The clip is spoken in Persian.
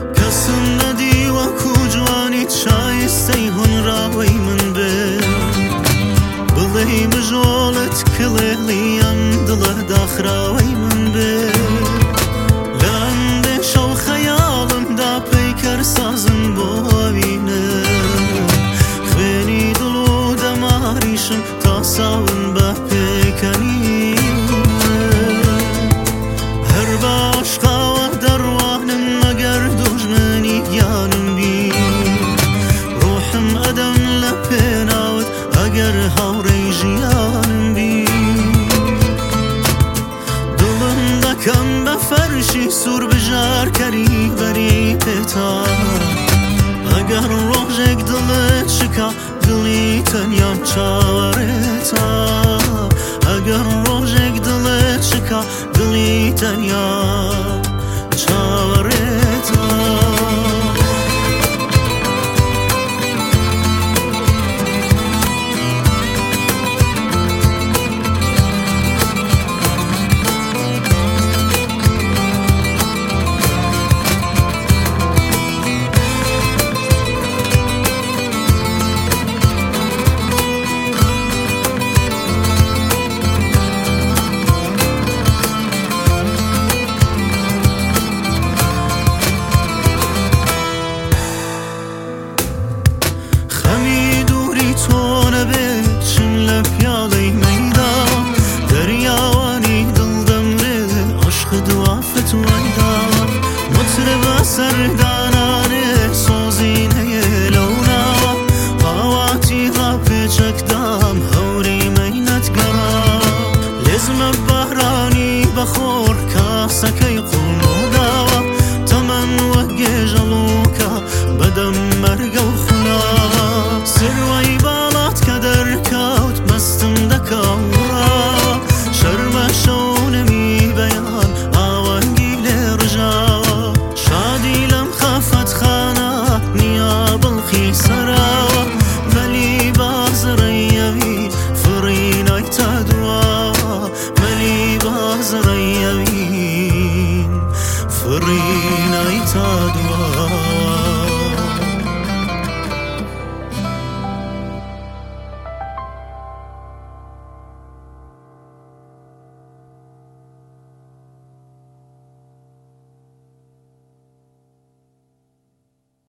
کەسم نەدیوە کوجوانی شایستەی هونراوەی من بێ بڵێ مژۆڵت کڵێڵیم دڵە داخراوەی من بێ لە ئەندێشە و خەیاڵمدا پەیکەر سازم بۆ ئەوینە خوێنی دڵ و دەماریشم تا ساون بە پێکەنینە هەر بە عاشقاوە دەڕوانم مەگەر دوژمنی گیانم بی ڕۆحم ئەدەم لە پێناوت ئەگەر هاوڕێی ژیانم بی دڵم دەکەم بە فەرشی سوور بژار کەریبەری پێتا ئەگەر ڕۆژێک دڵت شکا دڵی تەنیام چاوەڕێتە ئەگەر ڕۆژێک دڵت شکا دڵی تەنیام چاوەڕێتە سەردانانێ سۆزینەیە لەو ناوە ئاواتی ڕاپێچەکدام هەورەی مەینەت گەڕا لێزمە بارانی بەخۆر کاسەکەی قوڵ و داوە تەمەن وەک گێژەڵوکە بەدەم